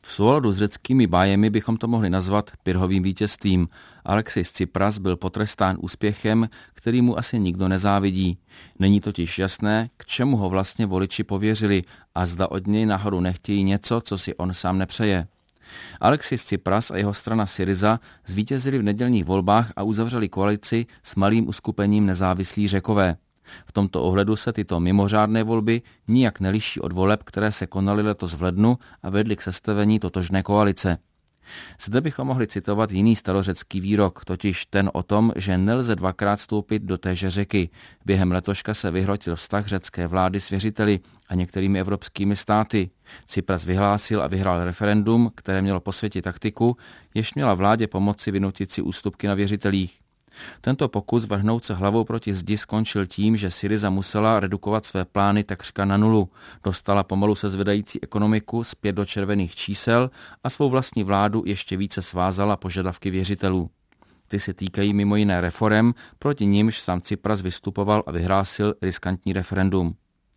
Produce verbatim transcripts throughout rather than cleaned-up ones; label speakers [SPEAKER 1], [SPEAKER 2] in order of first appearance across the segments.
[SPEAKER 1] V souladu s řeckými bájemi bychom to mohli nazvat Pyrrhovým vítězstvím. Alexis Tsipras byl potrestán úspěchem, který mu asi nikdo nezávidí. Není totiž jasné, k čemu ho vlastně voliči pověřili a zda od něj náhodou nechtějí něco, co si on sám nepřeje. Alexis Tsipras a jeho strana Syriza zvítězili v nedělních volbách a uzavřeli koalici s malým uskupením Nezávislí Řekové. V tomto ohledu se tyto mimořádné volby nijak neliší od voleb, které se konaly letos v lednu a vedly k sestavení totožné koalice. Zde bychom mohli citovat jiný starořecký výrok, totiž ten o tom, že nelze dvakrát vstoupit do téže řeky. Během letoška se vyhrotil vztah řecké vlády s věřiteli a některými evropskými státy. Tsipras vyhlásil a vyhrál referendum, které mělo posvětit taktiku, jež měla vládě pomoci vynutit si ústupky na věřitelích. Tento pokus vrhnout se hlavou proti zdi skončil tím, že Syriza musela redukovat své plány takřka na nulu. Dostala pomalu se zvedající ekonomiku zpět do červených čísel a svou vlastní vládu ještě více svázala požadavky věřitelů. Ty se týkají mimo jiné reforem, proti nimž sám Tsipras vystupoval a vyhlásil riskantní referendum.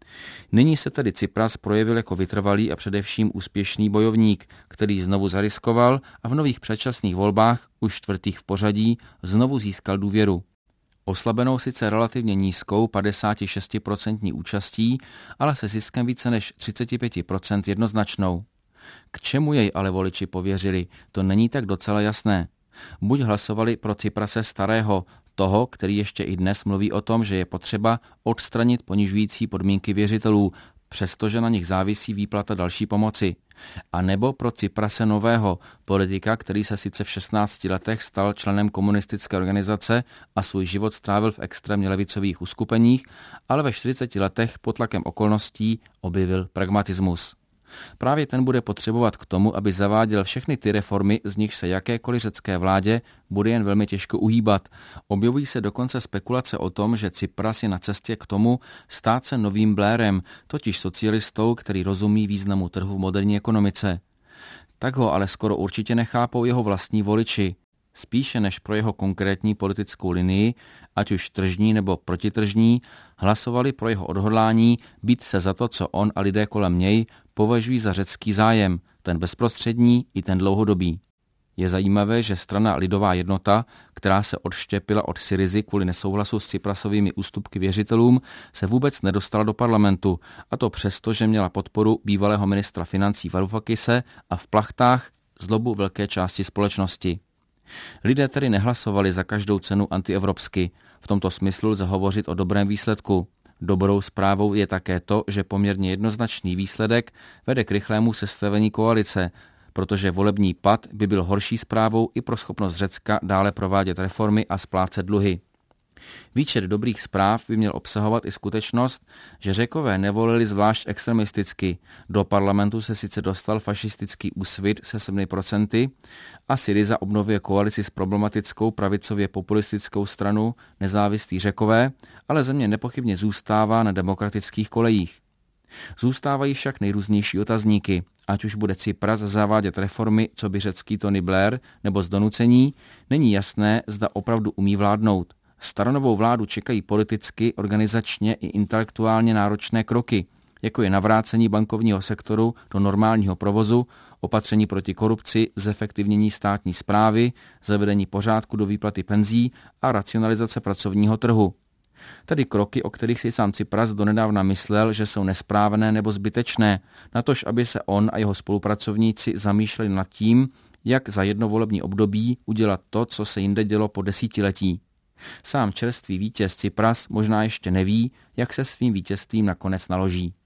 [SPEAKER 1] Nyní se tedy Tsipras projevil jako vytrvalý a především úspěšný bojovník, který znovu zariskoval a v nových předčasných volbách, už čtvrtých v pořadí, znovu získal důvěru. Oslabenou sice relativně nízkou padesát šest procent účastí, ale se ziskem více než třicet pět procent jednoznačnou. K čemu jej ale voliči pověřili, to není tak docela jasné. Buď hlasovali pro Tsiprase starého, toho, který ještě i dnes mluví o tom, že je potřeba odstranit ponižující podmínky věřitelů, přestože na nich závisí výplata další pomoci. A nebo pro Tsiprase nového, politika, který se sice v šestnácti letech stal členem komunistické organizace a svůj život strávil v extrémně levicových uskupeních, ale ve čtyřiceti letech pod tlakem okolností objevil pragmatismus. Právě ten bude potřebovat k tomu, aby zaváděl všechny ty reformy, z nich se jakékoliv řecké vládě bude jen velmi těžko uhýbat. Objevují se dokonce spekulace o tom, že Tsipras je na cestě k tomu stát se novým Blairem, totiž socialistou, který rozumí významu trhu v moderní ekonomice. Tak ho ale skoro určitě nechápou jeho vlastní voliči. Spíše než pro jeho konkrétní politickou linii, ať už tržní nebo protitržní, hlasovali pro jeho odhodlání být se za to, co on a lidé kolem něj považují za řecký zájem, ten bezprostřední i ten dlouhodobý. Je zajímavé, že strana Lidová jednota, která se odštěpila od Syrizy kvůli nesouhlasu s Tsiprasovými ústupky věřitelům, se vůbec nedostala do parlamentu, a to přesto, že měla podporu bývalého ministra financí Varoufakise a v plachtách zlobu velké části společnosti. Lidé tedy nehlasovali za každou cenu antievropsky. V tomto smyslu lze hovořit o dobrém výsledku. Dobrou zprávou je také to, že poměrně jednoznačný výsledek vede k rychlému sestavení koalice, protože volební pad by byl horší zprávou i pro schopnost Řecka dále provádět reformy a splácet dluhy. Výčet dobrých zpráv by měl obsahovat i skutečnost, že Řekové nevolili zvlášť extremisticky. Do parlamentu se sice dostal fašistický Úsvit se sedmi procenty a Syriza obnovuje koalici s problematickou pravicově populistickou stranu Nezávislí Řekové, ale země nepochybně zůstává na demokratických kolejích. Zůstávají však nejrůznější otazníky, ať už bude Tsipras zavádět reformy, co by řecký Tony Blair, nebo z donucení, není jasné, zda opravdu umí vládnout. Staronovou vládu čekají politicky, organizačně i intelektuálně náročné kroky, jako je navrácení bankovního sektoru do normálního provozu, opatření proti korupci, zefektivnění státní správy, zavedení pořádku do výplaty penzí a racionalizace pracovního trhu. Tedy kroky, o kterých si sám Tsipras donedávna myslel, že jsou nesprávné nebo zbytečné, natož aby se on a jeho spolupracovníci zamýšleli nad tím, jak za jedno volební období udělat to, co se jinde dělo po desítiletí. Sám čerstvý vítěz Tsipras možná ještě neví, jak se svým vítězstvím nakonec naloží.